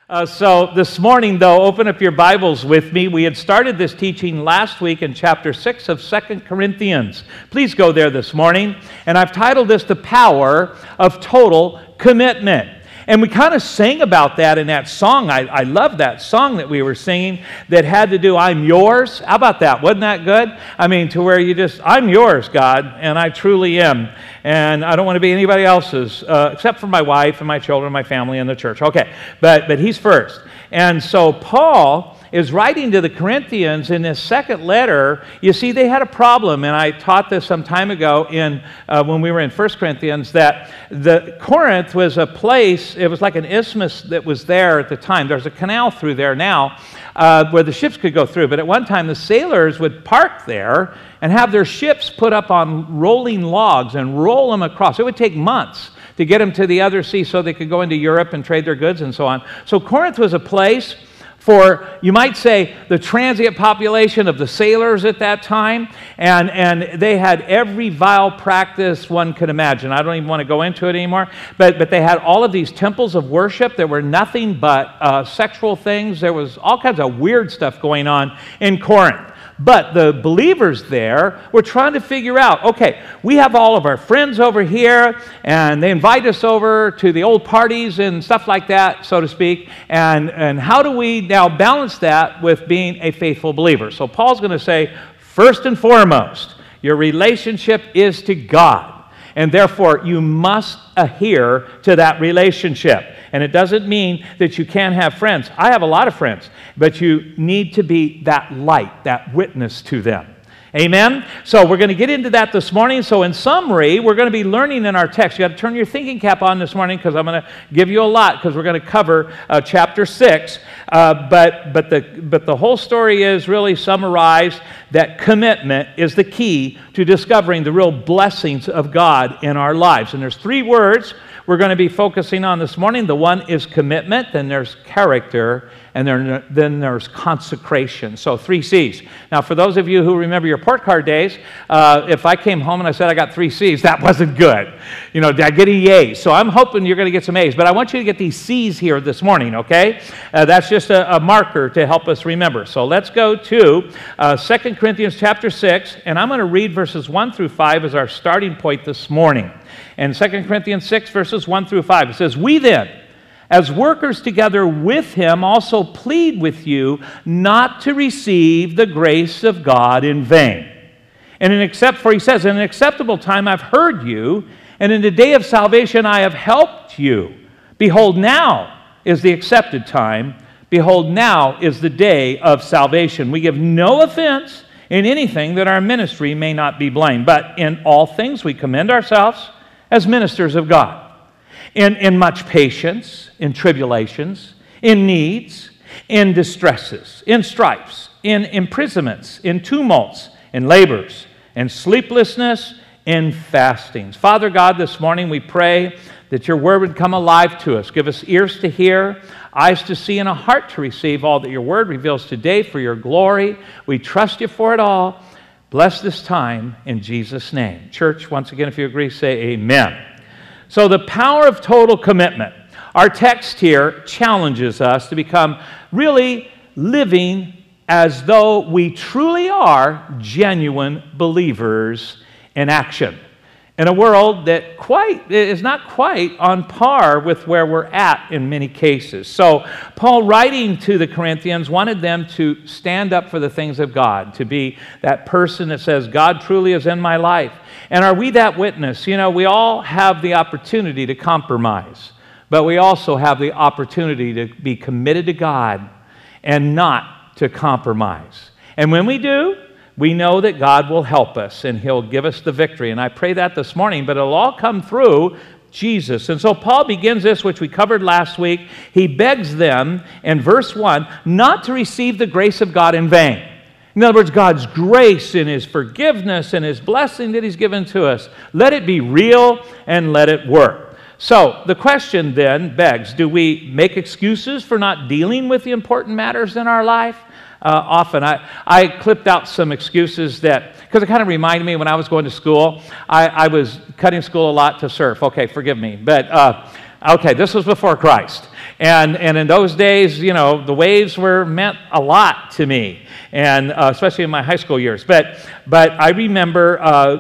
So this morning, though, open up your Bibles with me. We had started this teaching last week in chapter 6 of 2 Corinthians. Please go there this morning. And I've titled this, The Power of Total Commitment. And we kind of sang about that in that song. I love that song that we were singing that had to do, I'm yours. How about that? Wasn't that good? I mean, to where you just, I'm yours, God, and I truly am. And I don't want to be anybody else's, except for my wife and my children, my family, and the church. Okay, but he's first. And so Paul is writing to the Corinthians in his second letter. You see, they had a problem, and I taught this some time ago when we were in 1 Corinthians, that Corinth was a place, it was like an isthmus that was there at the time. There's a canal through there now where the ships could go through, but at one time the sailors would park there and have their ships put up on rolling logs and roll them across. It would take months to get them to the other sea so they could go into Europe and trade their goods and so on. So Corinth was a place for, you might say, the transient population of the sailors at that time, and they had every vile practice one could imagine. I don't even want to go into it anymore, but they had all of these temples of worship. There were nothing but sexual things. There was all kinds of weird stuff going on in Corinth. But the believers there were trying to figure out, okay, we have all of our friends over here, and they invite us over to the old parties and stuff like that, so to speak, and how do we now balance that with being a faithful believer? So Paul's going to say, first and foremost, your relationship is to God, and therefore you must adhere to that relationship. And it doesn't mean that you can't have friends. I have a lot of friends, but you need to be that light, that witness to them. Amen? So we're going to get into that this morning. So in summary, we're going to be learning in our text. You got to turn your thinking cap on this morning because I'm going to give you a lot because we're going to cover chapter 6. But the whole story is really summarized that commitment is the key to discovering the real blessings of God in our lives. And there's three words we're going to be focusing on this morning. The one is commitment, then there's character, and then there's consecration. So 3 C's. Now, for those of you who remember your report card days, if I came home and I said I got 3 C's, that wasn't good. You know, did I get any A's? So I'm hoping you're going to get some A's. But I want you to get these C's here this morning, okay? That's just a marker to help us remember. So let's go to 2 Corinthians chapter 6, and I'm going to read verses 1 through 5 as our starting point this morning. And 2 Corinthians 6, verses 1 through 5, it says, "We then, as workers together with him, also plead with you not to receive the grace of God in vain. For he says, in an acceptable time I've heard you, and in the day of salvation I have helped you. Behold, now is the accepted time. Behold, now is the day of salvation. We give no offense in anything that our ministry may not be blamed, but in all things we commend ourselves as ministers of God, in much patience, in tribulations, in needs, in distresses, in stripes, in imprisonments, in tumults, in labors, in sleeplessness, in fastings." Father God, this morning we pray that your word would come alive to us. Give us ears to hear, eyes to see, and a heart to receive all that your word reveals today for your glory. We trust you for it all. Bless this time in Jesus' name. Church, once again, if you agree, say amen. So the power of total commitment. Our text here challenges us to become really living as though we truly are genuine believers in action, in a world that is not quite on par with where we're at in many cases. So Paul, writing to the Corinthians, wanted them to stand up for the things of God, to be that person that says, God truly is in my life. And are we that witness? You know, we all have the opportunity to compromise, but we also have the opportunity to be committed to God and not to compromise. And when we do, we know that God will help us and he'll give us the victory. And I pray that this morning, but it'll all come through Jesus. And so Paul begins this, which we covered last week. He begs them in verse 1 not to receive the grace of God in vain. In other words, God's grace and his forgiveness and his blessing that he's given to us, let it be real and let it work. So the question then begs, do we make excuses for not dealing with the important matters in our life? Often. I clipped out some excuses that, because it kind of reminded me when I was going to school, I was cutting school a lot to surf. Okay, forgive me. But Okay, this was before Christ. And in those days, you know, the waves meant a lot to me, and especially in my high school years. But I remember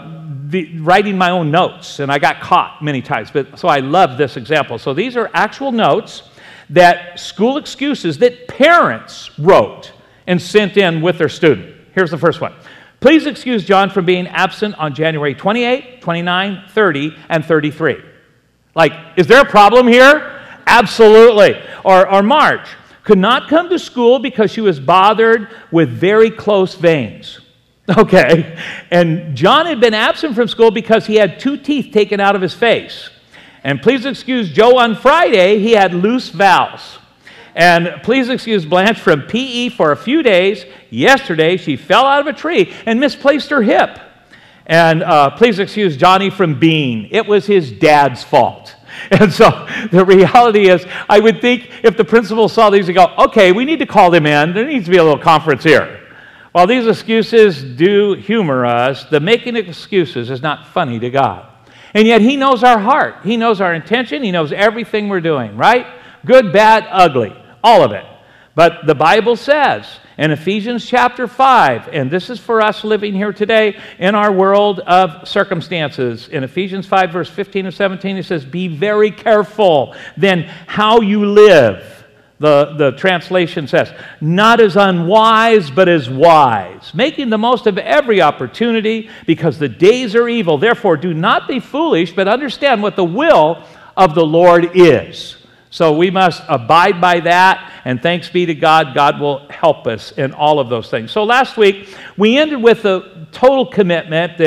writing my own notes, and I got caught many times. So I love this example. So these are actual notes that school excuses that parents wrote and sent in with their student. Here's the first one. Please excuse John from being absent on January 28, 29, 30, and 33. Like, is there a problem here? Absolutely. Or Marge could not come to school because she was bothered with very close veins. Okay. And John had been absent from school because he had 2 teeth taken out of his face. And please excuse Joe on Friday, he had loose valves. And please excuse Blanche from PE for a few days. Yesterday, she fell out of a tree and misplaced her hip. And please excuse Johnny from being. It was his dad's fault. And so the reality is, I would think if the principal saw these, he'd go, okay, we need to call them in. There needs to be a little conference here. While these excuses do humor us, the making of excuses is not funny to God. And yet He knows our heart. He knows our intention. He knows everything we're doing, right? Good, bad, ugly, all of it. But the Bible says in Ephesians chapter 5, and this is for us living here today in our world of circumstances. In Ephesians 5, verse 15 and 17, it says, be very careful then how you live. The translation says, not as unwise, but as wise, making the most of every opportunity because the days are evil. Therefore, do not be foolish, but understand what the will of the Lord is. So we must abide by that, and thanks be to God, God will help us in all of those things. So last week, we ended with the total commitment,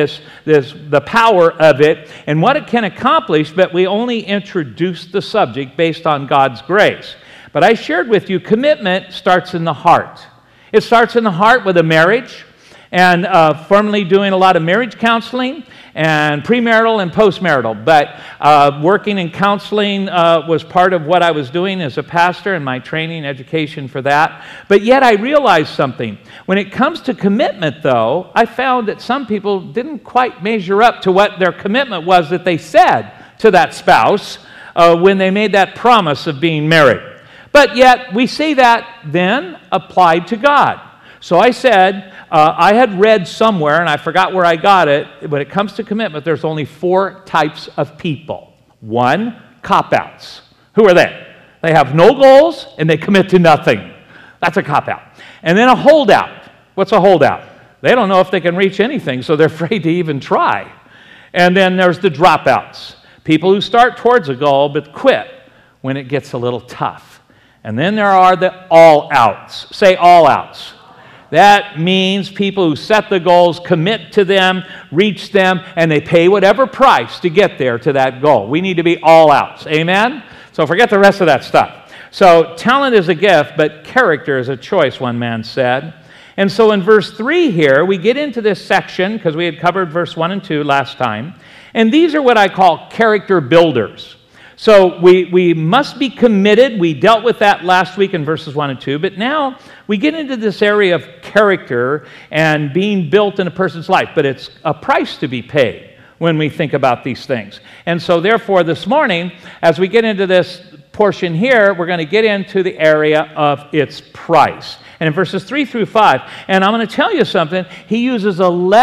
the power of it, and what it can accomplish, but we only introduced the subject based on God's grace. But I shared with you, commitment starts in the heart. It starts in the heart with a marriage, and formerly doing a lot of marriage counseling, and premarital and postmarital. But working in counseling was part of what I was doing as a pastor and my training, education for that. But yet I realized something. When it comes to commitment, though, I found that some people didn't quite measure up to what their commitment was that they said to that spouse when they made that promise of being married. But yet we see that then applied to God. So I said, I had read somewhere, and I forgot where I got it, when it comes to commitment, there's only 4 types of people. 1, cop-outs. Who are they? They have no goals, and they commit to nothing. That's a cop-out. And then a holdout. What's a holdout? They don't know if they can reach anything, so they're afraid to even try. And then there's the dropouts. People who start towards a goal, but quit when it gets a little tough. And then there are the all-outs. Say all-outs. That means people who set the goals, commit to them, reach them, and they pay whatever price to get there to that goal. We need to be all-outs. Amen? So forget the rest of that stuff. So talent is a gift, but character is a choice, one man said. And so in verse 3 here, we get into this section, because we had covered verse 1 and 2 last time. And these are what I call character builders. So we must be committed. We dealt with that last week in verses 1 and 2. But now we get into this area of character and being built in a person's life. But it's a price to be paid when we think about these things. And so therefore this morning, as we get into this portion here, we're going to get into the area of its price. And in verses 3 through 5, and I'm going to tell you something, he uses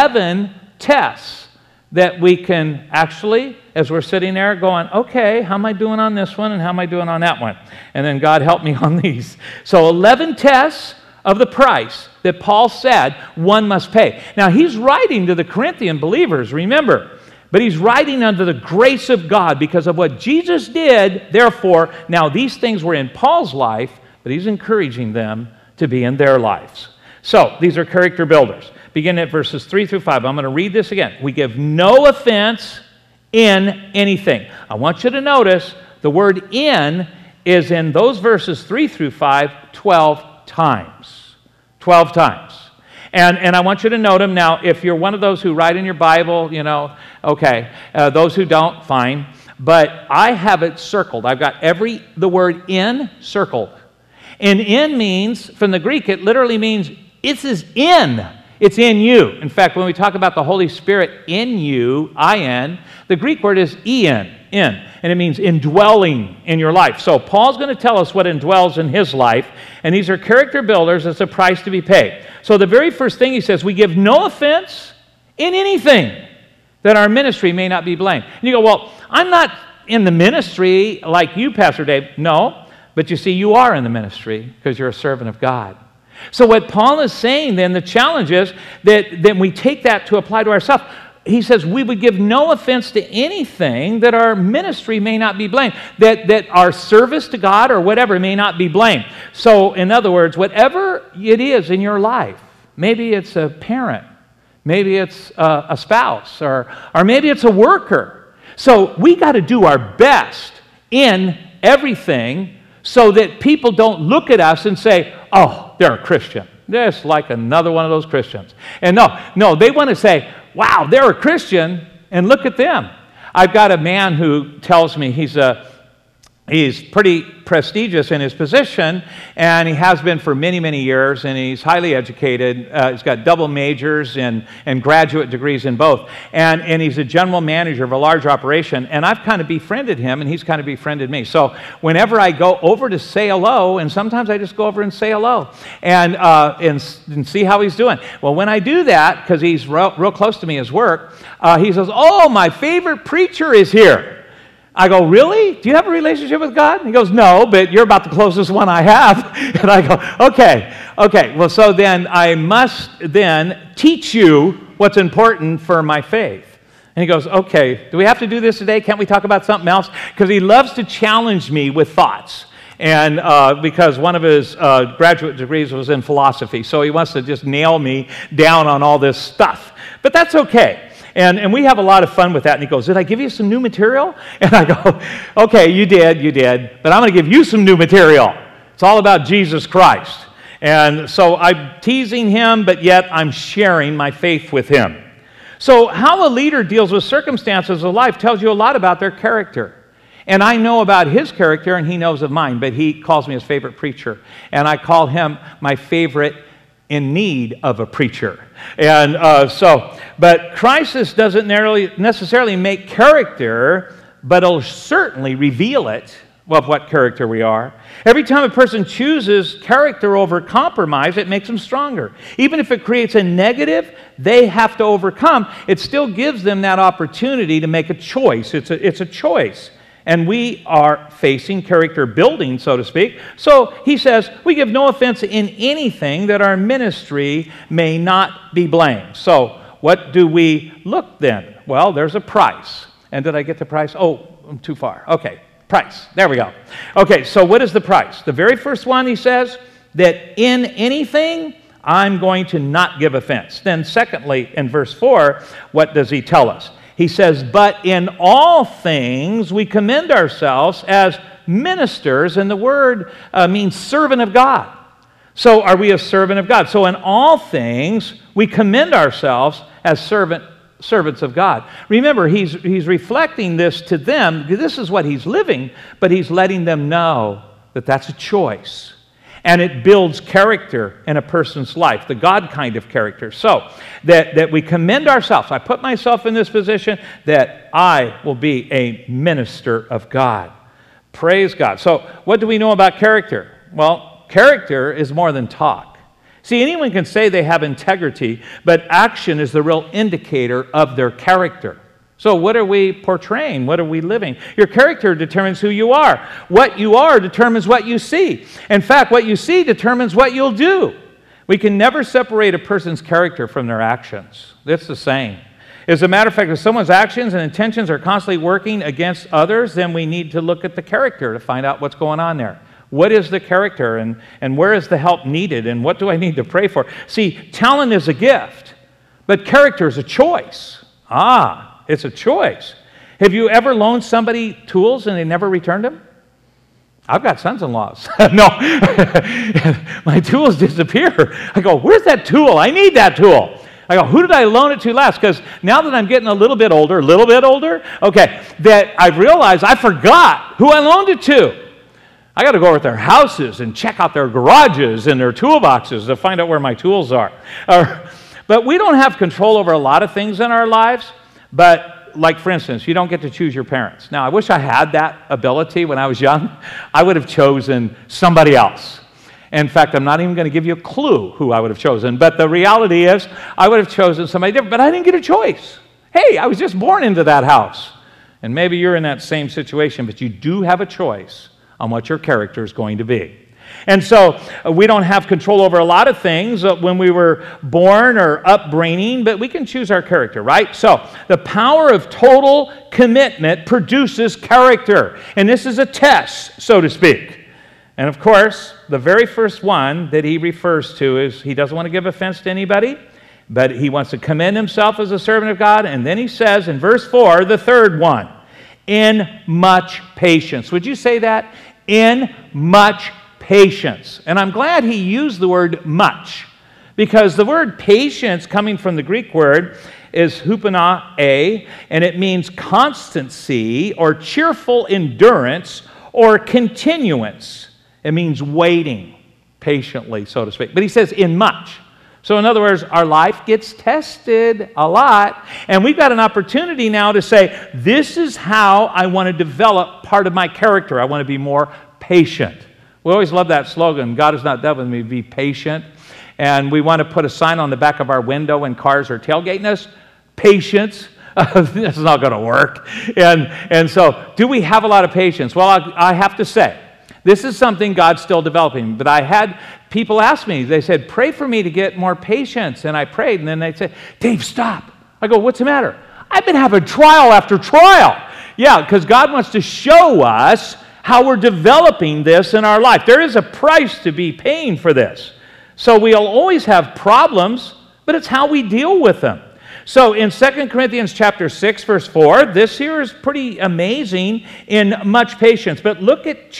11 tests that we can actually, as we're sitting there going, okay, how am I doing on this one and how am I doing on that one? And then God help me on these. So 11 tests of the price that Paul said one must pay. Now he's writing to the Corinthian believers, remember, but he's writing under the grace of God because of what Jesus did. Therefore, now these things were in Paul's life, but he's encouraging them to be in their lives. So these are character builders. Beginning at verses 3 through 5. I'm going to read this again. We give no offense in anything. I want you to notice the word in is in those verses 3 through 5 12 times. 12 times. And I want you to note them. Now, if you're one of those who write in your Bible, you know, okay. Those who don't, fine. But I have it circled. I've got the word in circled. And in means, from the Greek, it literally means it is in. It's in you. In fact, when we talk about the Holy Spirit in you, I-N, the Greek word is en, in, and it means indwelling in your life. So Paul's going to tell us what indwells in his life, and these are character builders. It's a price to be paid. So the very first thing he says, we give no offense in anything, that our ministry may not be blamed. And you go, well, I'm not in the ministry like you, Pastor Dave. No, but you see, you are in the ministry because you're a servant of God. So what Paul is saying then, the challenge is that we take that to apply to ourselves. He says we would give no offense to anything, that our ministry may not be blamed, that our service to God or whatever may not be blamed. So in other words, whatever it is in your life, maybe it's a parent, maybe it's a spouse, or maybe it's a worker. So we got to do our best in everything so that people don't look at us and say, oh, they're a Christian. They're just like another one of those Christians. And no, they want to say, wow, they're a Christian, and look at them. I've got a man who tells me he's pretty prestigious in his position, and he has been for many, many years, and he's highly educated. He's got double majors and graduate degrees in both, and he's a general manager of a large operation, and I've kind of befriended him, and he's kind of befriended me. So whenever I go over to say hello, and sometimes I just go over and say hello, and see how he's doing. Well, when I do that, because he's real close to me, his work, he says, oh, my favorite preacher is here. I go, really? Do you have a relationship with God? And he goes, no, but you're about the closest one I have. And I go, okay. Well, so then I must then teach you what's important for my faith. And he goes, okay, do we have to do this today? Can't we talk about something else? Because he loves to challenge me with thoughts. And because one of his graduate degrees was in philosophy. So he wants to just nail me down on all this stuff. But that's okay. And we have a lot of fun with that. And he goes, did I give you some new material? And I go, okay, you did. But I'm going to give you some new material. It's all about Jesus Christ. And so I'm teasing him, but yet I'm sharing my faith with him. So how a leader deals with circumstances of life tells you a lot about their character. And I know about his character, and he knows of mine, but he calls me his favorite preacher. And I call him my favorite in need of a preacher. And but crisis doesn't necessarily make character, but it'll certainly reveal it, of what character we are. Every time a person chooses character over compromise, it makes them stronger. Even if it creates a negative they have to overcome, it still gives them that opportunity to make a choice. It's a choice. And we are facing character building, so to speak. So he says, we give no offense in anything, that our ministry may not be blamed. So what do we look then? Well, there's a price. And did I get the price? Oh, I'm too far. Okay, price. There we go. Okay, so what is the price? The very first one, he says, that in anything, I'm going to not give offense. Then secondly, in verse 4, what does he tell us? He says, but in all things we commend ourselves as ministers, and the word means servant of God. So are we a servant of God? So in all things we commend ourselves as servants of God. Remember, he's reflecting this to them. This is what he's living, but he's letting them know that that's a choice. And it builds character in a person's life, the God kind of character. So that we commend ourselves. I put myself in this position that I will be a minister of God. Praise God. So what do we know about character? Well, character is more than talk. See, anyone can say they have integrity, but action is the real indicator of their character. So what are we portraying? What are we living? Your character determines who you are. What you are determines what you see. In fact, what you see determines what you'll do. We can never separate a person's character from their actions. That's the same. As a matter of fact, if someone's actions and intentions are constantly working against others, then we need to look at the character to find out what's going on there. What is the character, and where is the help needed, and what do I need to pray for? See, talent is a gift, but character is a choice. It's a choice. Have you ever loaned somebody tools and they never returned them? I've got sons-in-laws. No, my tools disappear. I go, where's that tool? I need that tool. I go, who did I loan it to last? Because now that I'm getting a little bit older, okay, that I've realized I forgot who I loaned it to. I got to go over to their houses and check out their garages and their toolboxes to find out where my tools are. But we don't have control over a lot of things in our lives. But like, for instance, you don't get to choose your parents. Now, I wish I had that ability when I was young. I would have chosen somebody else. In fact, I'm not even going to give you a clue who I would have chosen. But the reality is, I would have chosen somebody different. But I didn't get a choice. Hey, I was just born into that house. And maybe you're in that same situation, but you do have a choice on what your character is going to be. And so we don't have control over a lot of things when we were born or upbringing, but we can choose our character, right? So the power of total commitment produces character. And this is a test, so to speak. And of course, the very first one that he refers to is he doesn't want to give offense to anybody, but he wants to commend himself as a servant of God. And then he says in verse 4, the third one, in much patience. Would you say that? In much patience. And I'm glad he used the word much, because the word patience, coming from the Greek word, is huponae, and it means constancy or cheerful endurance or continuance. It means waiting patiently, so to speak. But he says in much. So in other words, our life gets tested a lot, and we've got an opportunity now to say, this is how I want to develop part of my character. I want to be more patient. We always love that slogan, God is not done with me, be patient. And we want to put a sign on the back of our window when cars are tailgating us, patience. This is not going to work. And so, do we have a lot of patience? Well, I have to say, this is something God's still developing. But I had people ask me, they said, pray for me to get more patience. And I prayed, and then they said, Dave, stop. I go, what's the matter? I've been having trial after trial. Yeah, because God wants to show us how we're developing this in our life. There is a price to be paying for this. So we'll always have problems, but it's how we deal with them. So in 2 Corinthians chapter 6, verse 4, this here is pretty amazing in much patience. But look at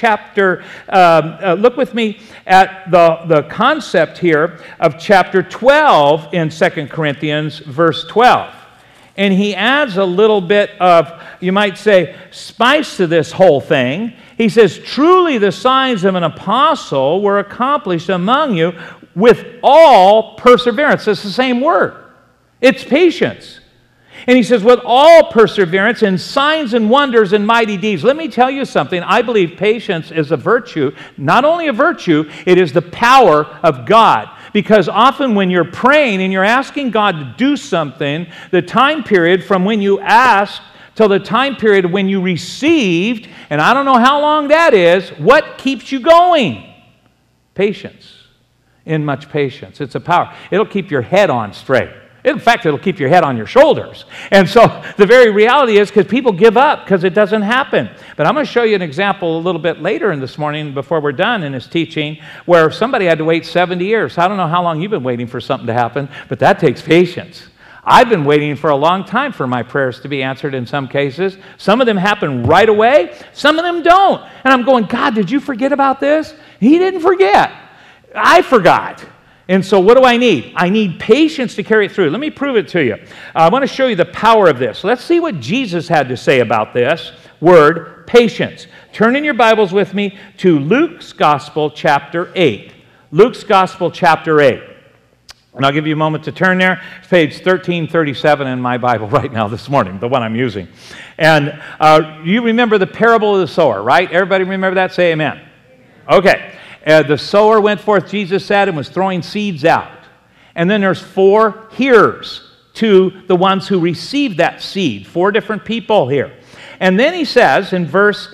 look with me at the concept here of chapter 12 in 2 Corinthians, verse 12. And he adds a little bit of, you might say, spice to this whole thing. He says, truly the signs of an apostle were accomplished among you with all perseverance. It's the same word. It's patience. And he says, with all perseverance and signs and wonders and mighty deeds. Let me tell you something. I believe patience is a virtue. Not only a virtue, it is the power of God. Because often when you're praying and you're asking God to do something, the time period from when you asked till the time period when you received, and I don't know how long that is, what keeps you going? Patience. In much patience. It's a power. It'll keep your head on straight. In fact, it'll keep your head on your shoulders. And so the very reality is because people give up because it doesn't happen. But I'm going to show you an example a little bit later in this morning before we're done in his teaching where somebody had to wait 70 years. I don't know how long you've been waiting for something to happen, but that takes patience. I've been waiting for a long time for my prayers to be answered in some cases. Some of them happen right away. Some of them don't. And I'm going, God, did you forget about this? He didn't forget. I forgot. And so what do I need? I need patience to carry it through. Let me prove it to you. I want to show you the power of this. Let's see what Jesus had to say about this word, patience. Turn in your Bibles with me to Luke's Gospel, chapter 8. Luke's Gospel, chapter 8. And I'll give you a moment to turn there. It's page 1337 in my Bible right now this morning, the one I'm using. And you remember the parable of the sower, right? Everybody remember that? Say amen. Okay. The sower went forth, Jesus said, and was throwing seeds out. And then there's 4 hearers to the ones who received that seed. 4 different people here. And then he says in verse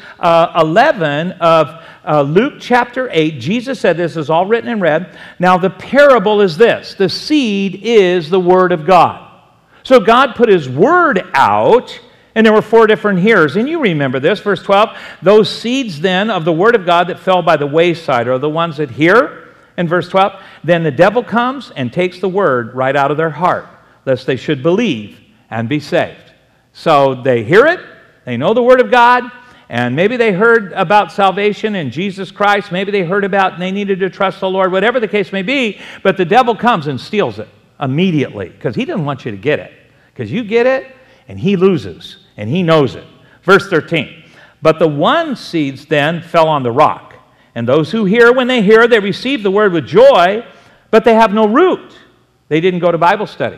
11 of Luke chapter 8, Jesus said, this is all written in red, now the parable is this, the seed is the word of God. So God put his word out, and there were 4 different hearers. And you remember this, verse 12. Those seeds then of the word of God that fell by the wayside are the ones that hear. In verse 12, then the devil comes and takes the word right out of their heart, lest they should believe and be saved. So they hear it, they know the word of God, and maybe they heard about salvation in Jesus Christ. Maybe they heard about they needed to trust the Lord, whatever the case may be. But the devil comes and steals it immediately because he didn't want you to get it. Because you get it, and he loses. And he knows it. Verse 13. But the one seeds then fell on the rock. And those who hear, when they hear, they receive the word with joy, but they have no root. They didn't go to Bible study.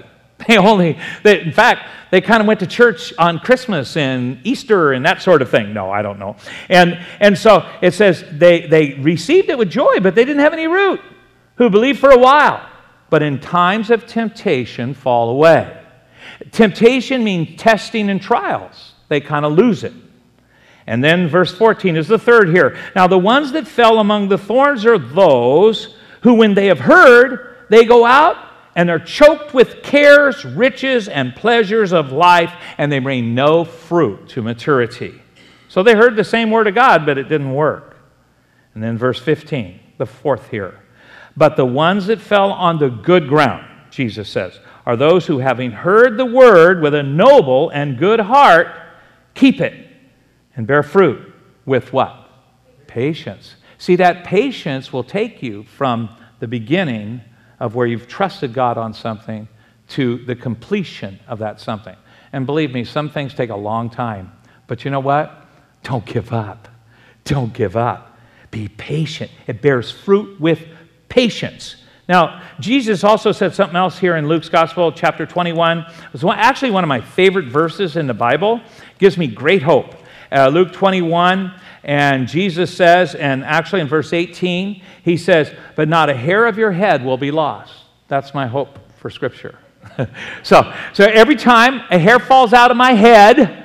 In fact, they kind of went to church on Christmas and Easter and that sort of thing. No, I don't know. And so it says they received it with joy, but they didn't have any root, who believed for a while, but in times of temptation fall away. Temptation means testing and trials. They kind of lose it. And then verse 14 is the third here. Now the ones that fell among the thorns are those who, when they have heard, they go out and they're choked with cares, riches, and pleasures of life, and they bring no fruit to maturity. So they heard the same word of God, but it didn't work. And then verse 15, the fourth here. But the ones that fell on the good ground, Jesus says, are those who, having heard the word with a noble and good heart, keep it and bear fruit with what? Patience. See, that patience will take you from the beginning of where you've trusted God on something to the completion of that something. And believe me, some things take a long time. But you know what? Don't give up. Don't give up. Be patient. It bears fruit with patience. Now, Jesus also said something else here in Luke's Gospel, chapter 21. It was actually one of my favorite verses in the Bible. It gives me great hope. Luke 21, and Jesus says, and actually in verse 18, he says, but not a hair of your head will be lost. That's my hope for Scripture. So every time a hair falls out of my head,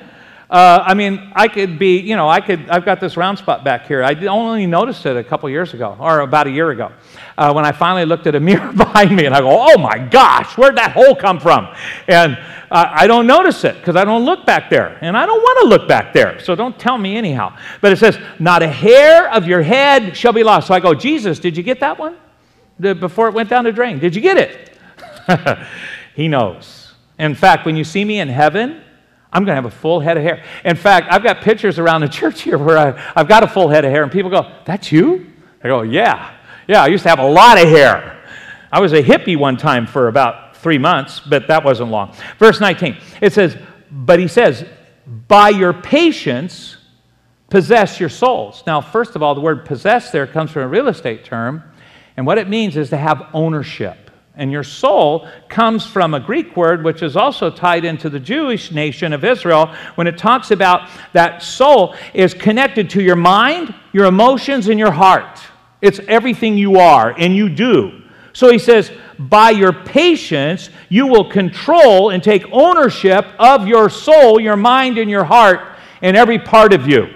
I could be, I've got this round spot back here. I only noticed it a couple years ago, or about a year ago, when I finally looked at a mirror behind me, and I go, oh my gosh, where'd that hole come from? And I don't notice it, because I don't look back there, and I don't want to look back there, so don't tell me anyhow. But it says, not a hair of your head shall be lost. So I go, Jesus, did you get that one? Before it went down the drain, did you get it? He knows. In fact, when you see me in heaven, I'm going to have a full head of hair. In fact, I've got pictures around the church here where I've got a full head of hair, and people go, that's you? I go, yeah. Yeah, I used to have a lot of hair. I was a hippie one time for about 3 months, but that wasn't long. Verse 19, it says, but he says, by your patience, possess your souls. Now, first of all, the word possess there comes from a real estate term, and what it means is to have ownership. And your soul comes from a Greek word, which is also tied into the Jewish nation of Israel, when it talks about that soul is connected to your mind, your emotions, and your heart. It's everything you are and you do. So he says, by your patience, you will control and take ownership of your soul, your mind, and your heart, and every part of you.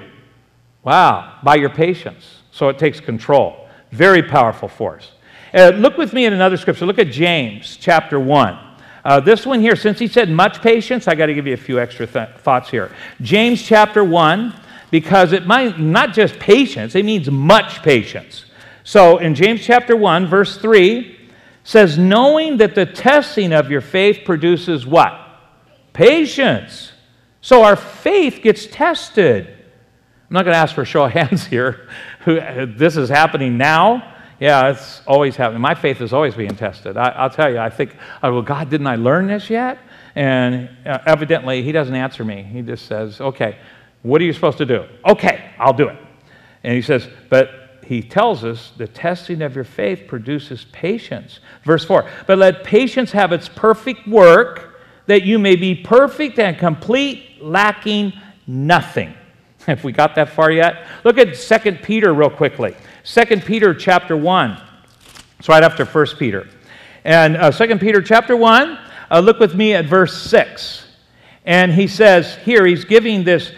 Wow, by your patience. So it takes control. Very powerful force. Look with me at another scripture. Look at James chapter 1. This one here, since he said much patience, I got to give you a few extra thoughts here. James chapter 1, because it might not just patience, it means much patience. So in James chapter 1, verse 3, says, knowing that the testing of your faith produces what? Patience. So our faith gets tested. I'm not going to ask for a show of hands here. This is happening now. Yeah, it's always happening. My faith is always being tested. I'll tell you, I think, well, God, didn't I learn this yet? And evidently, he doesn't answer me. He just says, okay, what are you supposed to do? Okay, I'll do it. And he says, but he tells us the testing of your faith produces patience. Verse 4, but let patience have its perfect work, that you may be perfect and complete, lacking nothing. Have we got that far yet? Look at 2 Peter real quickly. 2 Peter chapter 1. It's right after 1 Peter. And 2 Peter chapter 1, look with me at verse 6. And he says here, he's giving this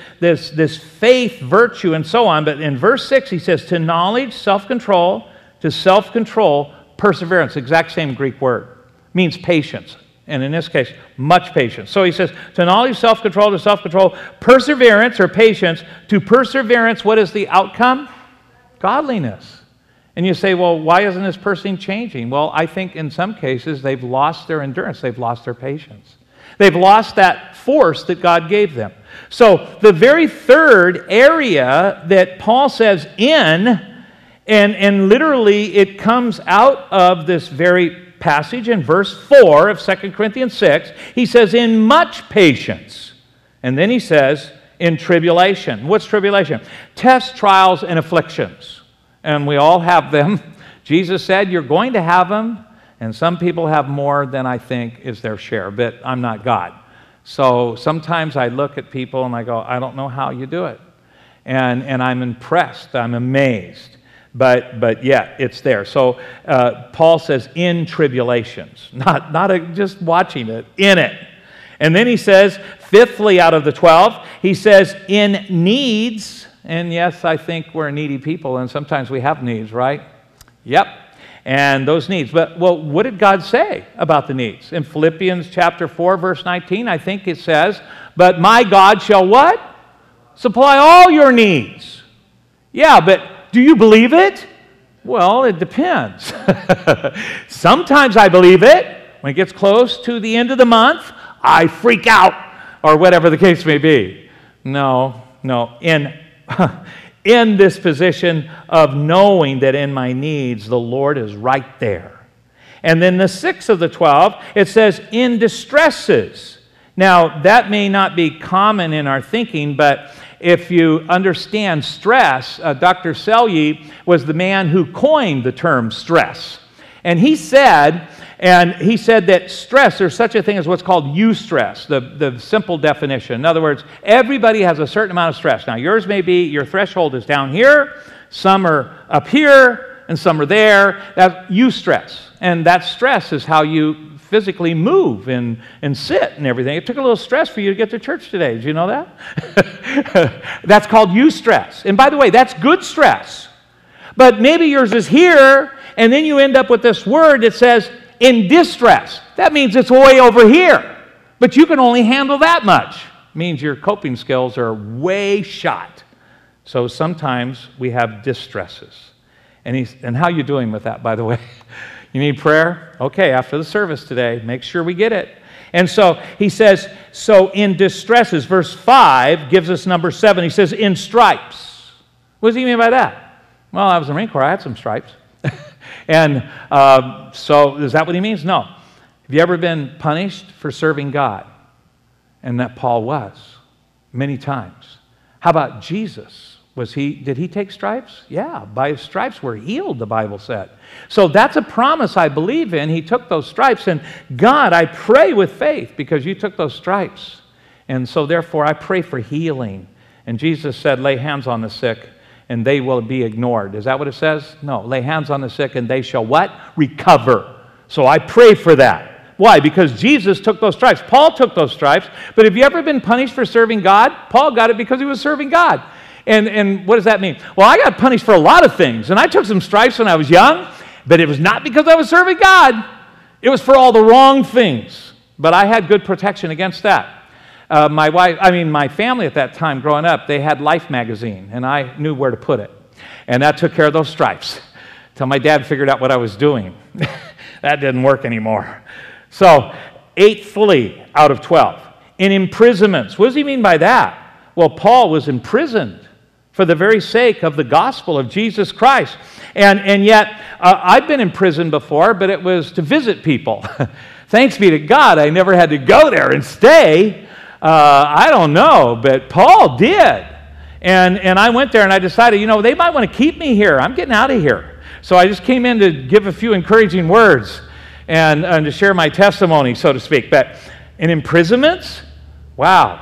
faith, virtue, and so on. But in verse 6, he says, to knowledge, self-control, to self-control, perseverance. Exact same Greek word. Means patience. And in this case, much patience. So he says, to knowledge, self-control, to self-control, perseverance or patience. To perseverance, what is the outcome? Godliness. And you say, well, why isn't this person changing? Well, I think in some cases they've lost their endurance. They've lost their patience. They've lost that force that God gave them. So the very third area that Paul says in, and literally it comes out of this very passage in verse 4 of 2 Corinthians 6, he says, in much patience. And then he says, in tribulation. What's tribulation? Tests, trials, and afflictions. And we all have them. Jesus said, you're going to have them. And some people have more than I think is their share, but I'm not God. So sometimes I look at people and I go, I don't know how you do it. And I'm impressed, I'm amazed. But yeah, it's there. So Paul says, in tribulations, not just watching it, in it. And then he says, fifthly out of the 12, he says, in needs. And yes, I think we're needy people, and sometimes we have needs, right? Yep. And those needs. But, well, what did God say about the needs? In Philippians chapter 4, verse 19, I think it says, but my God shall what? Supply all your needs. Yeah, but do you believe it? Well, it depends. Sometimes I believe it. When it gets close to the end of the month, I freak out, or whatever the case may be. No. In this position of knowing that in my needs, the Lord is right there. And then the 6th of the 12, it says, in distresses. Now, that may not be common in our thinking, but if you understand stress, Dr. Selye was the man who coined the term stress. And he said that stress, there's such a thing as what's called eustress, the simple definition. In other words, everybody has a certain amount of stress. Now, yours may be, your threshold is down here, some are up here, and some are there. That's eustress. And that stress is how you physically move and sit and everything. It took a little stress for you to get to church today. Did you know that? That's called eustress. And by the way, that's good stress. But maybe yours is here, and then you end up with this word that says, in distress. That means it's way over here. But you can only handle that much. It means your coping skills are way shot. So sometimes we have distresses. And how you doing with that, by the way? You need prayer? Okay, after the service today, make sure we get it. And so he says, so in distresses, verse 5 gives us number 7. He says, in stripes. What does he mean by that? Well, I was in the Marine Corps. I had some stripes. And so is that what he means? No. Have you ever been punished for serving God? And that Paul was, many times. How about Jesus? Did he take stripes? Yeah, by his stripes we're healed, the Bible said. So that's a promise I believe in. He took those stripes. And God, I pray with faith because you took those stripes. And so therefore I pray for healing. And Jesus said, lay hands on the sick and they will be ignored. Is that what it says? No, lay hands on the sick and they shall what? Recover. So I pray for that. Why? Because Jesus took those stripes. Paul took those stripes. But have you ever been punished for serving God? Paul got it because he was serving God. And what does that mean? Well, I got punished for a lot of things. And I took some stripes when I was young, but it was not because I was serving God. It was for all the wrong things. But I had good protection against that. My family at that time growing up, they had Life magazine, and I knew where to put it. And that took care of those stripes until my dad figured out what I was doing. That didn't work anymore. So, 8thly out of 12. In imprisonments. What does he mean by that? Well, Paul was imprisoned for the very sake of the gospel of Jesus Christ. And yet, I've been in prison before, but it was to visit people. Thanks be to God, I never had to go there and stay. I don't know, but Paul did. And I went there and I decided, they might want to keep me here. I'm getting out of here. So I just came in to give a few encouraging words and to share my testimony, so to speak. But in imprisonments, wow.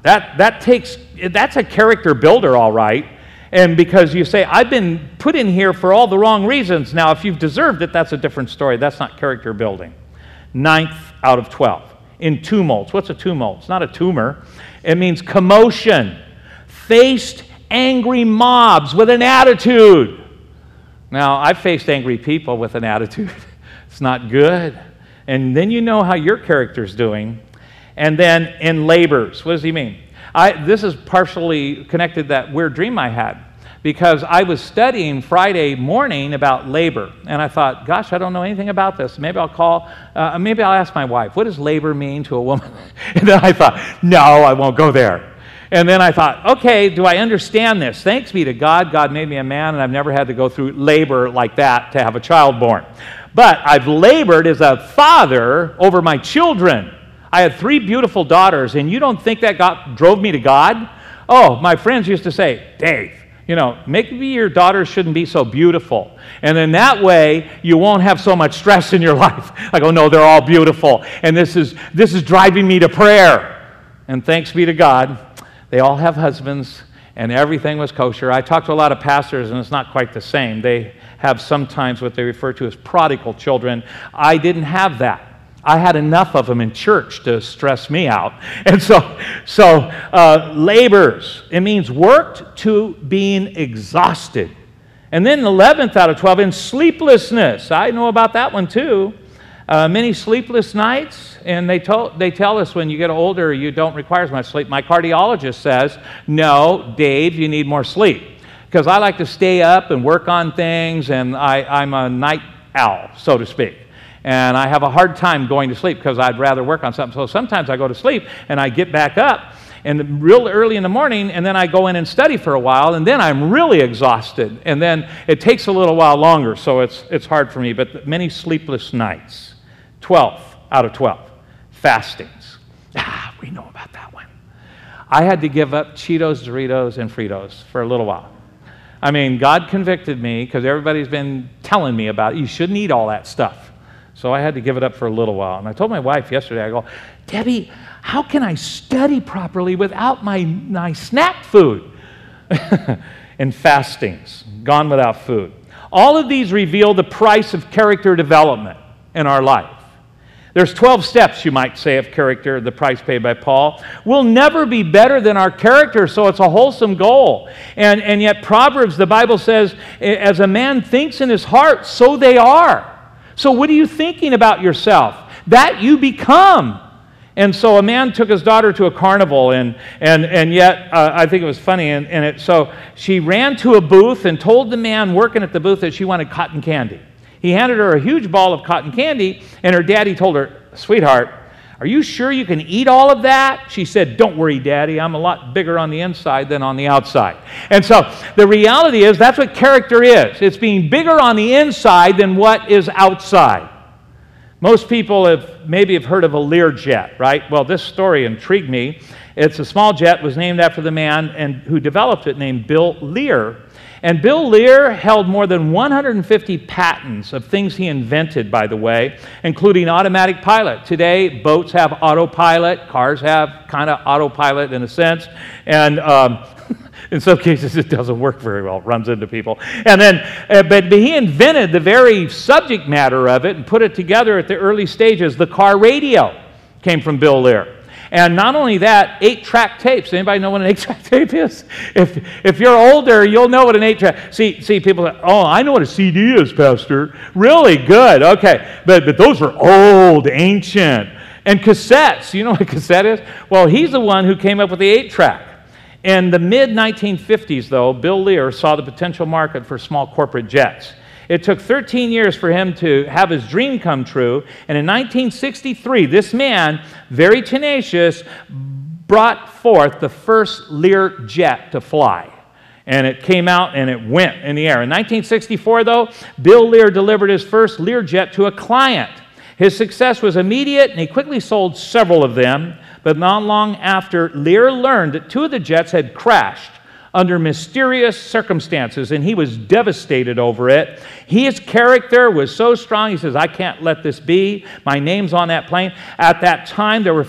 That's a character builder, all right. And because you say, I've been put in here for all the wrong reasons. Now, if you've deserved it, that's a different story. That's not character building. 9th out of 12. In tumults. What's a tumult? It's not a tumor. It means commotion. Faced angry mobs with an attitude. Now, I've faced angry people with an attitude. It's not good. And then you know how your character's doing. And then in labors, what does he mean? This is partially connected to that weird dream I had because I was studying Friday morning about labor. And I thought, gosh, I don't know anything about this. Maybe I'll ask my wife, what does labor mean to a woman? And then I thought, no, I won't go there. And then I thought, okay, do I understand this? Thanks be to God. God made me a man, and I've never had to go through labor like that to have a child born. But I've labored as a father over my children. I had 3 beautiful daughters, and you don't think that drove me to God? Oh, my friends used to say, Dave, Maybe your daughter shouldn't be so beautiful. And then that way, you won't have so much stress in your life. I go, no, they're all beautiful. And this is driving me to prayer. And thanks be to God, they all have husbands, and everything was kosher. I talked to a lot of pastors, and it's not quite the same. They have sometimes what they refer to as prodigal children. I didn't have that. I had enough of them in church to stress me out. And so labors, it means worked to being exhausted. And then 11th out of 12, in sleeplessness. I know about that one too. Many sleepless nights, and they tell us when you get older you don't require as much sleep. My cardiologist says, no, Dave, you need more sleep. Because I like to stay up and work on things, and I'm a night owl, so to speak. And I have a hard time going to sleep because I'd rather work on something. So sometimes I go to sleep and I get back up and real early in the morning, and then I go in and study for a while, and then I'm really exhausted. And then it takes a little while longer, so it's hard for me. But many sleepless nights. 12 out of 12. Fastings. We know about that one. I had to give up Cheetos, Doritos, and Fritos for a little while. I mean, God convicted me because everybody's been telling me about it. You shouldn't eat all that stuff. So I had to give it up for a little while. And I told my wife yesterday, I go, Debbie, how can I study properly without my snack food? And fastings, gone without food. All of these reveal the price of character development in our life. There's 12 steps, you might say, of character, the price paid by Paul. We'll never be better than our character, so it's a wholesome goal. And yet Proverbs, the Bible says, as a man thinks in his heart, so they are. So what are you thinking about yourself? That you become. And so a man took his daughter to a carnival, and yet I think it was funny. So she ran to a booth and told the man working at the booth that she wanted cotton candy. He handed her a huge ball of cotton candy, and her daddy told her, sweetheart, are you sure you can eat all of that? She said, don't worry, Daddy, I'm a lot bigger on the inside than on the outside. And so the reality is that's what character is. It's being bigger on the inside than what is outside. Most people maybe have heard of a Learjet, right? Well, this story intrigued me. It's a small jet, was named after the man who developed it, named Bill Lear. And Bill Lear held more than 150 patents of things he invented, by the way, including automatic pilot. Today, boats have autopilot, cars have kind of autopilot in a sense, and in some cases it doesn't work very well, it runs into people. And then, but he invented the very subject matter of it and put it together at the early stages. The car radio came from Bill Lear. And not only that, 8-track tapes. Anybody know what an 8-track tape is? If you're older, you'll know what an 8-track... See, people say, oh, I know what a CD is, Pastor. Really? Good. Okay. But those are old, ancient. And cassettes. You know what a cassette is? Well, he's the one who came up with the 8-track. In the mid-1950s, though, Bill Lear saw the potential market for small corporate jets. It took 13 years for him to have his dream come true, and in 1963, this man, very tenacious, brought forth the first Lear jet to fly. And it came out and it went in the air. In 1964, though, Bill Lear delivered his first Lear jet to a client. His success was immediate, and he quickly sold several of them, but not long after, Lear learned that 2 of the jets had crashed under mysterious circumstances, and he was devastated over it. His character was so strong, he says, I can't let this be. My name's on that plane. At that time, there were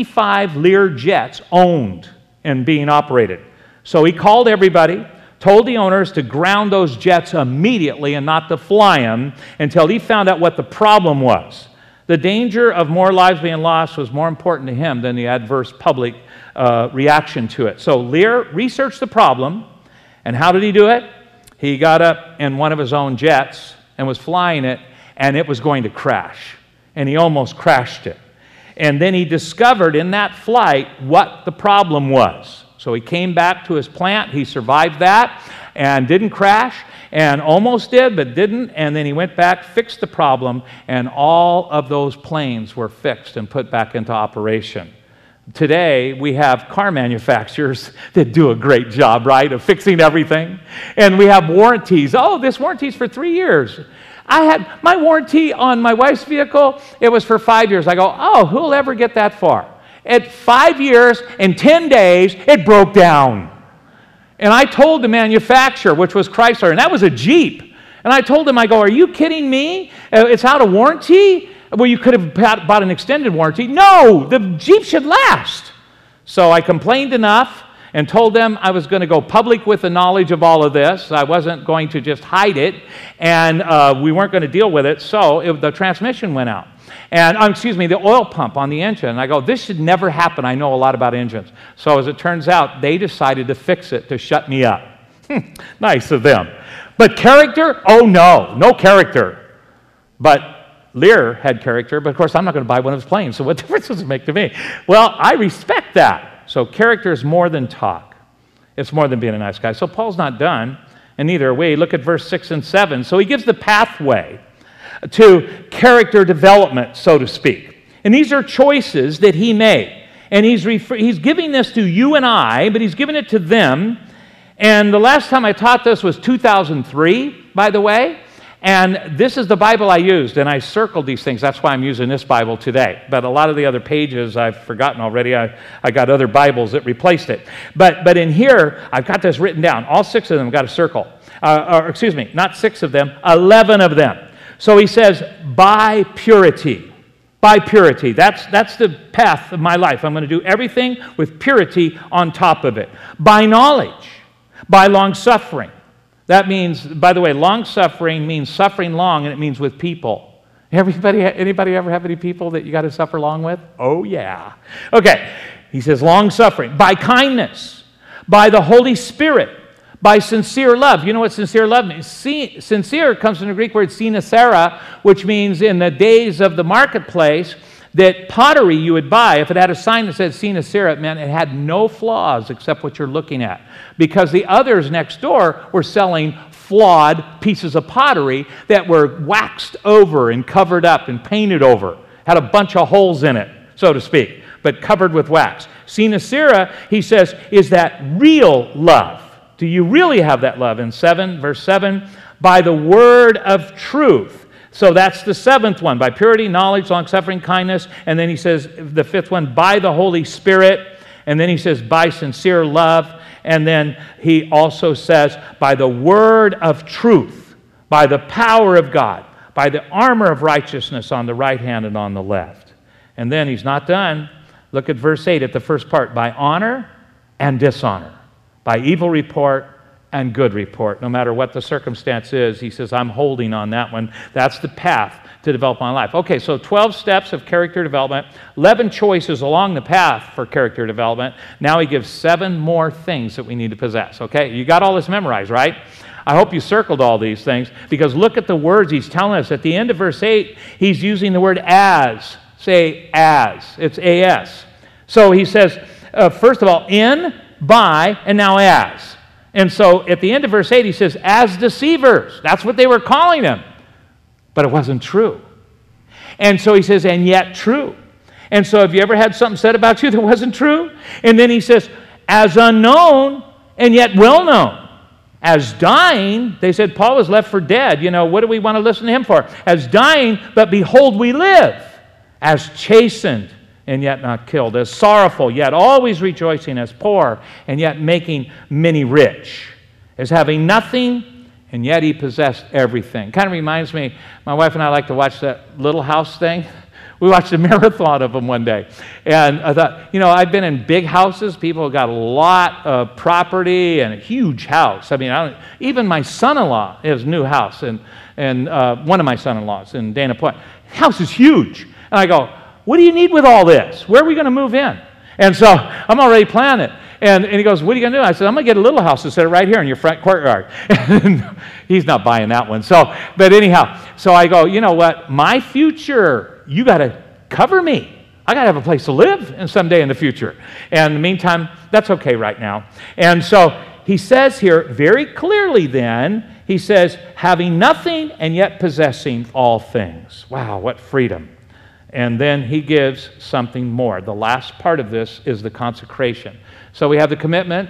55 Lear jets owned and being operated. So he called everybody, told the owners to ground those jets immediately and not to fly them until he found out what the problem was. The danger of more lives being lost was more important to him than the adverse public reaction to it. So Lear researched the problem, and how did he do it? He got up in one of his own jets and was flying it, and it was going to crash. And he almost crashed it. And then he discovered in that flight what the problem was. So he came back to his plant, he survived that, and didn't crash, and almost did, but didn't, and then he went back, fixed the problem, and all of those planes were fixed and put back into operation. Today, we have car manufacturers that do a great job, right, of fixing everything. And we have warranties. Oh, this warranty's for 3 years. I had my warranty on my wife's vehicle, it was for 5 years. I go, oh, who'll ever get that far? At 5 years and 10 days, it broke down. And I told the manufacturer, which was Chrysler, and that was a Jeep. And I told him, I go, are you kidding me? It's out of warranty? Well, you could have bought an extended warranty. No, the Jeep should last. So I complained enough and told them I was going to go public with the knowledge of all of this. I wasn't going to just hide it, and we weren't going to deal with it. So the transmission went out. And, the oil pump on the engine. And I go, this should never happen. I know a lot about engines. So as it turns out, they decided to fix it to shut me up. Nice of them. But character? Oh, no character. But Lear had character, but of course I'm not going to buy one of his planes, so what difference does it make to me? Well, I respect that. So character is more than talk. It's more than being a nice guy. So Paul's not done, and neither are we. Look at verse 6 and 7. So he gives the pathway to character development, so to speak. And these are choices that he made. And he's giving this to you and I, but he's giving it to them. And the last time I taught this was 2003, by the way. And this is the Bible I used, and I circled these things. That's why I'm using this Bible today. But a lot of the other pages I've forgotten already. I got other Bibles that replaced it. But in here, I've got this written down. All 6 of them got a circle. Not 6 of them, 11 of them. So he says, by purity. By purity. That's the path of my life. I'm going to do everything with purity on top of it. By knowledge. By long-suffering. That means, by the way, long-suffering means suffering long, and it means with people. Anybody ever have any people that you got to suffer long with? Oh, yeah. Okay. He says long-suffering. By kindness. By the Holy Spirit. By sincere love. You know what sincere love means? Sincere comes from the Greek word sinecera, which means in the days of the marketplace, that pottery you would buy, if it had a sign that said sinecera, it meant it had no flaws except what you're looking at. Because the others next door were selling flawed pieces of pottery that were waxed over and covered up and painted over. Had a bunch of holes in it, so to speak, but covered with wax. Sinecera, he says, is that real love. Do you really have that love? In verse 7, by the word of truth. So that's the 7th one, by purity, knowledge, long-suffering, kindness. And then he says, the 5th one, by the Holy Spirit. And then he says, by sincere love. And then he also says, by the word of truth, by the power of God, by the armor of righteousness on the right hand and on the left. And then he's not done. Look at verse 8 at the first part, by honor and dishonor, by evil report and good report. No matter what the circumstance is, he says, I'm holding on that one. That's the path to develop my life. Okay, so 12 steps of character development, 11 choices along the path for character development. Now he gives 7 more things that we need to possess. Okay, you got all this memorized, right? I hope you circled all these things, because look at the words he's telling us. At the end of verse 8, he's using the word as. Say as. It's as. So he says, first of all, in, by, and now as. And so at the end of verse 8, he says, as deceivers. That's what they were calling him. But it wasn't true. And so he says, and yet true. And so have you ever had something said about you that wasn't true? And then he says, as unknown and yet well known. As dying, they said Paul was left for dead. You know, what do we want to listen to him for? As dying, but behold, we live. As chastened and yet not killed, as sorrowful, yet always rejoicing, as poor, and yet making many rich, as having nothing, and yet he possessed everything. Kind of reminds me, my wife and I like to watch that Little House thing. We watched a marathon of them one day, and I thought, you know, I've been in big houses. People have got a lot of property and a huge house. I mean, even my son-in-law has a new house, and one of my son-in-laws in Dana Point. The house is huge. And I go, what do you need with all this? Where are we going to move in? And so I'm already planning it. And he goes, what are you going to do? I said, I'm going to get a little house to set it right here in your front courtyard. And he's not buying that one. So, but anyhow, so I go, you know what? My future, you got to cover me. I got to have a place to live and someday in the future. And in the meantime, that's okay right now. And so he says here very clearly then, he says, having nothing and yet possessing all things. Wow, what freedom. And then he gives something more. The last part of this is the consecration. So we have the commitment,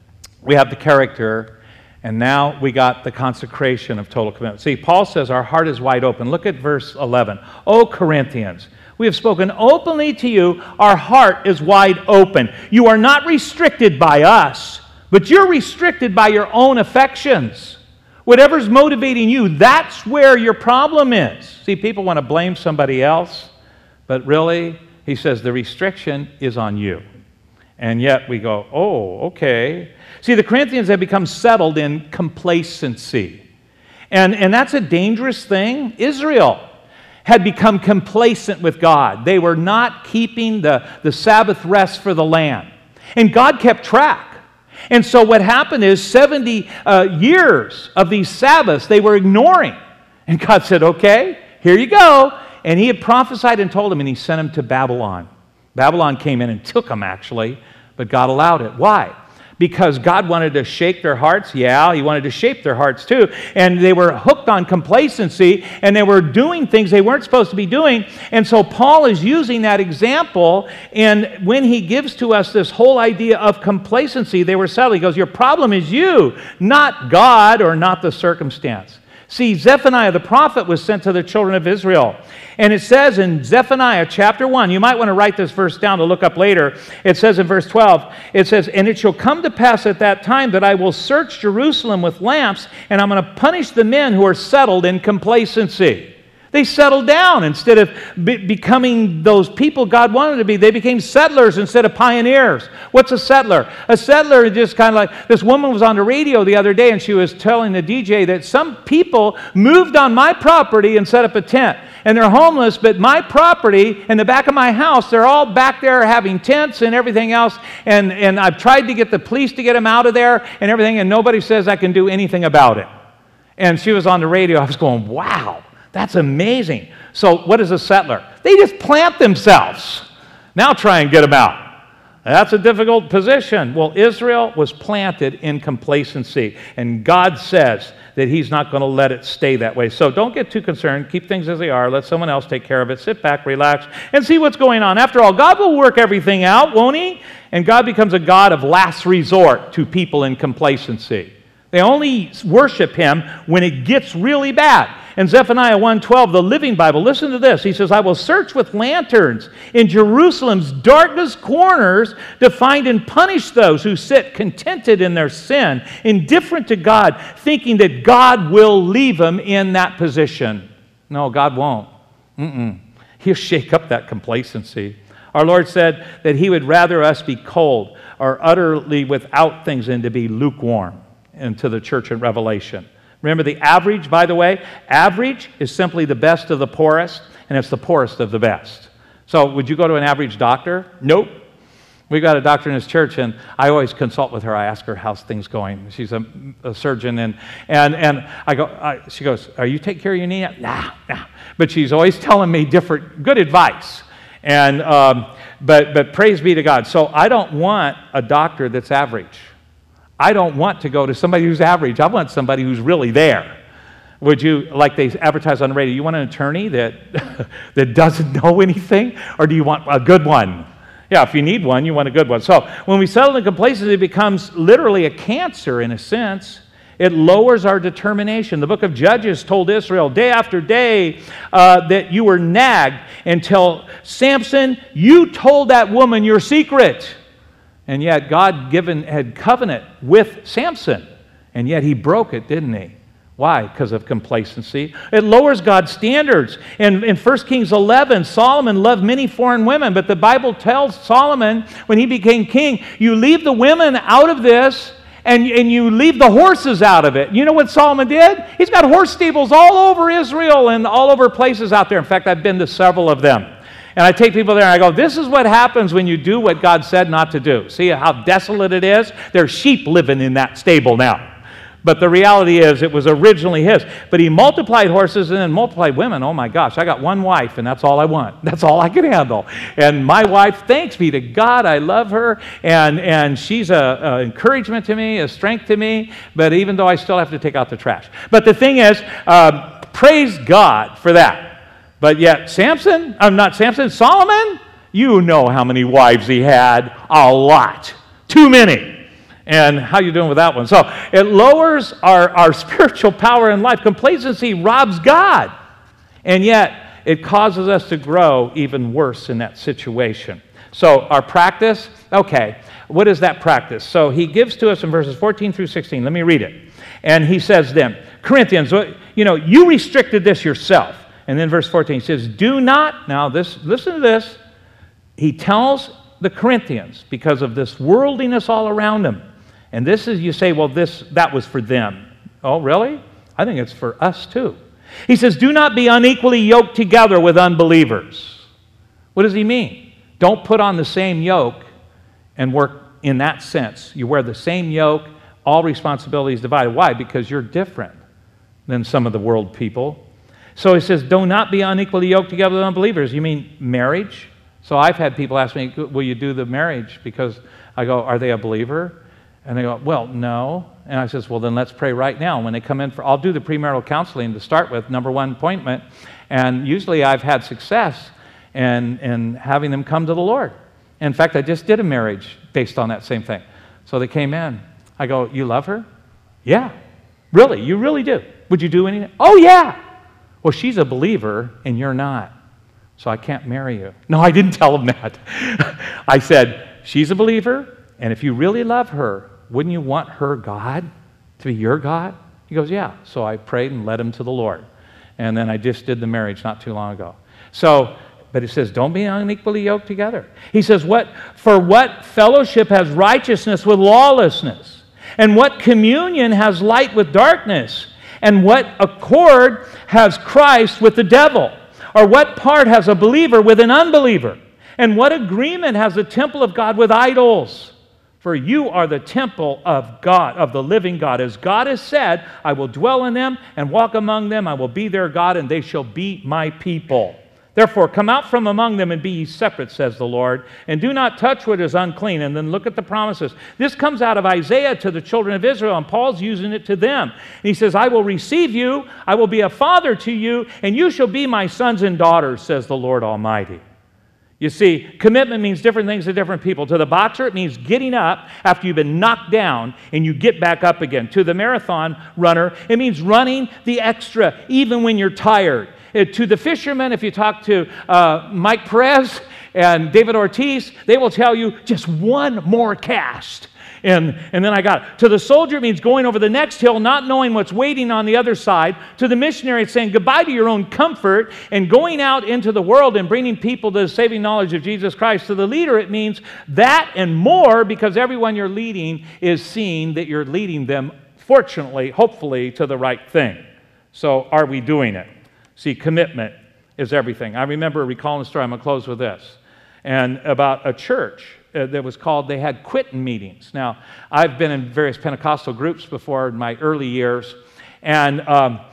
we have the character, and now we got the consecration of total commitment. See, Paul says our heart is wide open. Look at verse 11. O Corinthians, we have spoken openly to you. Our heart is wide open. You are not restricted by us, But you're restricted by your own affections. Whatever's motivating you, that's where your problem is. See, people want to blame somebody else, but really, he says the restriction is on you. And yet we go, oh, okay. See, the Corinthians had become settled in complacency. And that's a dangerous thing. Israel had become complacent with God. They were not keeping the Sabbath rest for the land. And God kept track. And so what happened is 70 years of these Sabbaths they were ignoring. And God said, okay, here you go. And he had prophesied and told them, and he sent them to Babylon. Babylon came in and took them, actually, but God allowed it. Why? Because God wanted to shake their hearts. Yeah, he wanted to shape their hearts too. And they were hooked on complacency, and they were doing things they weren't supposed to be doing. And so Paul is using that example, and when he gives to us this whole idea of complacency, they were settled. He goes, your problem is you, not God or not the circumstance. See, Zephaniah the prophet was sent to the children of Israel. And it says in Zephaniah chapter 1, you might want to write this verse down to look up later. It says in verse 12, it says, and it shall come to pass at that time that I will search Jerusalem with lamps, and I'm going to punish the men who are settled in complacency. They settled down instead of becoming those people God wanted to be. They became settlers instead of pioneers. What's a settler? A settler is just kind of like, this woman was on the radio the other day and she was telling the DJ that some people moved on my property and set up a tent. And they're homeless, but my property in the back of my house, they're all back there having tents and everything else. And I've tried to get the police to get them out of there and everything, and nobody says I can do anything about it. And she was on the radio. I was going, wow. That's amazing. So what is a settler? They just plant themselves. Now try and get them out. That's a difficult position. Well, Israel was planted in complacency, and God says that he's not going to let it stay that way. So don't get too concerned. Keep things as they are. Let someone else take care of it. Sit back, relax, and see what's going on. After all, God will work everything out, won't he? And God becomes a God of last resort to people in complacency. They only worship him when it gets really bad. In Zephaniah 1:12, the Living Bible, listen to this. He says, I will search with lanterns in Jerusalem's darkest corners to find and punish those who sit contented in their sin, indifferent to God, thinking that God will leave them in that position. No, God won't. He'll shake up that complacency. Our Lord said that he would rather us be cold or utterly without things than to be lukewarm. Into the church in Revelation. Remember the average, by the way, average is simply the best of the poorest, and it's the poorest of the best. So would you go to an average doctor? Nope. We got a doctor in his church, and I always consult with her. I ask her how's things going. She's a surgeon, and I go. She goes, "Are you taking care of your knee?" Nah. But she's always telling me different good advice, and but praise be to God. So I don't want a doctor that's average. I don't want to go to somebody who's average. I want somebody who's really there. Would you, like they advertise on the radio, you want an attorney that that doesn't know anything, or do you want a good one? Yeah, if you need one, you want a good one. So when we settle in complacency, it becomes literally a cancer in a sense. It lowers our determination. The book of Judges told Israel day after day that you were nagged until, Samson, you told that woman your secret. And yet God had covenant with Samson. And yet he broke it, didn't he? Why? Because of complacency. It lowers God's standards. In 1 Kings 11, Solomon loved many foreign women, but the Bible tells Solomon when he became king, you leave the women out of this and you leave the horses out of it. You know what Solomon did? He's got horse stables all over Israel and all over places out there. In fact, I've been to several of them. And I take people there and I go, this is what happens when you do what God said not to do. See how desolate it is? There's sheep living in that stable now. But the reality is it was originally his. But he multiplied horses and then multiplied women. Oh my gosh, I got one wife and that's all I want. That's all I can handle. And my wife, thanks be to God, I love her. And she's an encouragement to me, a strength to me. But even though I still have to take out the trash. But the thing is, praise God for that. But yet Solomon, you know how many wives he had. A lot. Too many. And how you doing with that one? So it lowers our spiritual power in life. Complacency robs God. And yet it causes us to grow even worse in that situation. So our practice, okay, what is that practice? So he gives to us in verses 14 through 16. Let me read it. And he says then, Corinthians, you restricted this yourself. And then verse 14 he says, do not, now listen to this. He tells the Corinthians, because of this worldliness all around them. And this is, you say, well, that was for them. Oh, really? I think it's for us too. He says, do not be unequally yoked together with unbelievers. What does he mean? Don't put on the same yoke and work in that sense. You wear the same yoke, all responsibilities divided. Why? Because you're different than some of the world people. So he says, do not be unequally yoked together with unbelievers. You mean marriage? So I've had people ask me, will you do the marriage? Because I go, are they a believer? And they go, well, no. And I says, well, then let's pray right now. When they come in I'll do the premarital counseling to start with, number one appointment. And usually I've had success in having them come to the Lord. In fact, I just did a marriage based on that same thing. So they came in. I go, you love her? Yeah. Really? You really do? Would you do anything? Oh, yeah. Well, she's a believer and you're not. So I can't marry you. No, I didn't tell him that. I said, she's a believer, and if you really love her, wouldn't you want her God to be your God? He goes, yeah. So I prayed and led him to the Lord. And then I just did the marriage not too long ago. So, but it says, don't be unequally yoked together. He says, for what fellowship has righteousness with lawlessness? And what communion has light with darkness? And what accord has Christ with the devil? Or what part has a believer with an unbeliever? And what agreement has the temple of God with idols? For you are the temple of God, of the living God. As God has said, I will dwell in them and walk among them. I will be their God, and they shall be my people. Therefore, come out from among them and be ye separate, says the Lord, and do not touch what is unclean. And then look at the promises. This comes out of Isaiah to the children of Israel, and Paul's using it to them. And he says, I will receive you, I will be a father to you, and you shall be my sons and daughters, says the Lord Almighty. You see, commitment means different things to different people. To the boxer, it means getting up after you've been knocked down and you get back up again. To the marathon runner, it means running the extra even when you're tired. To the fishermen, if you talk to Mike Perez and David Ortiz, they will tell you just one more cast. And then I got it. To the soldier, it means going over the next hill, not knowing what's waiting on the other side. To the missionary, it's saying goodbye to your own comfort and going out into the world and bringing people to the saving knowledge of Jesus Christ. To the leader, it means that and more, because everyone you're leading is seeing that you're leading them, fortunately, hopefully, to the right thing. So are we doing it? See, commitment is everything. I remember recalling a story. I'm going to close with this. And about a church that was called, they had quitting meetings. Now, I've been in various Pentecostal groups before in my early years. And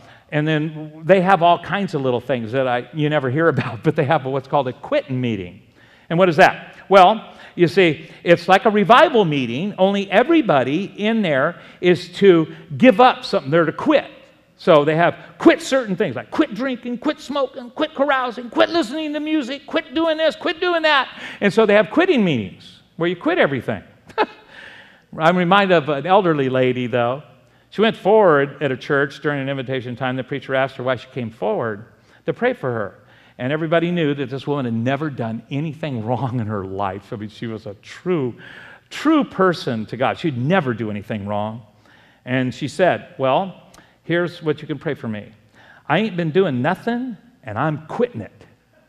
then they have all kinds of little things that you never hear about, but they have what's called a quitting meeting. And what is that? Well, you see, it's like a revival meeting, only everybody in there is to give up something. They're to quit. So they have quit certain things, like quit drinking, quit smoking, quit carousing, quit listening to music, quit doing this, quit doing that. And so they have quitting meetings where you quit everything. I'm reminded of an elderly lady, though. She went forward at a church during an invitation time. The preacher asked her why she came forward to pray for her. And everybody knew that this woman had never done anything wrong in her life. I mean, she was a true person to God. She'd never do anything wrong. And she said, well, here's what you can pray for me. I ain't been doing nothing, and I'm quitting it.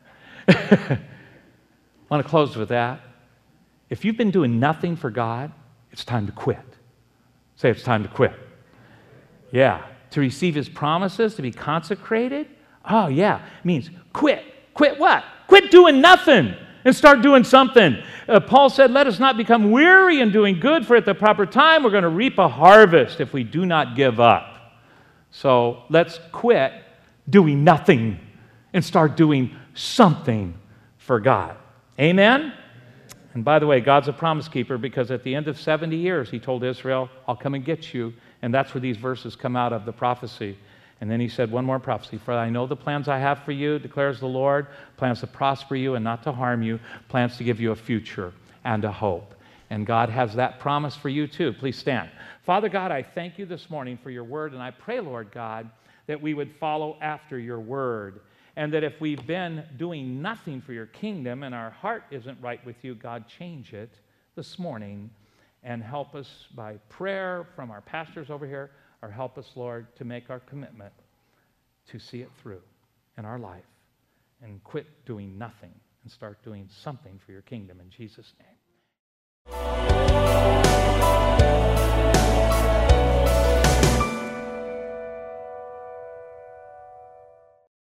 I want to close with that. If you've been doing nothing for God, it's time to quit. Say it's time to quit. Yeah. To receive His promises, to be consecrated. Oh, yeah. It means quit. Quit what? Quit doing nothing and start doing something. Paul said, let us not become weary in doing good, for at the proper time we're going to reap a harvest if we do not give up. So let's quit doing nothing and start doing something for God. Amen? And by the way, God's a promise keeper, because at the end of 70 years, He told Israel, I'll come and get you. And that's where these verses come out of, the prophecy. And then He said one more prophecy. For I know the plans I have for you, declares the Lord, plans to prosper you and not to harm you, plans to give you a future and a hope. And God has that promise for you too. Please stand. Father God, I thank you this morning for your word, and I pray, Lord God, that we would follow after your word. And that if we've been doing nothing for your kingdom and our heart isn't right with you, God, change it this morning and help us by prayer from our pastors over here, or help us, Lord, to make our commitment to see it through in our life and quit doing nothing and start doing something for your kingdom in Jesus' name.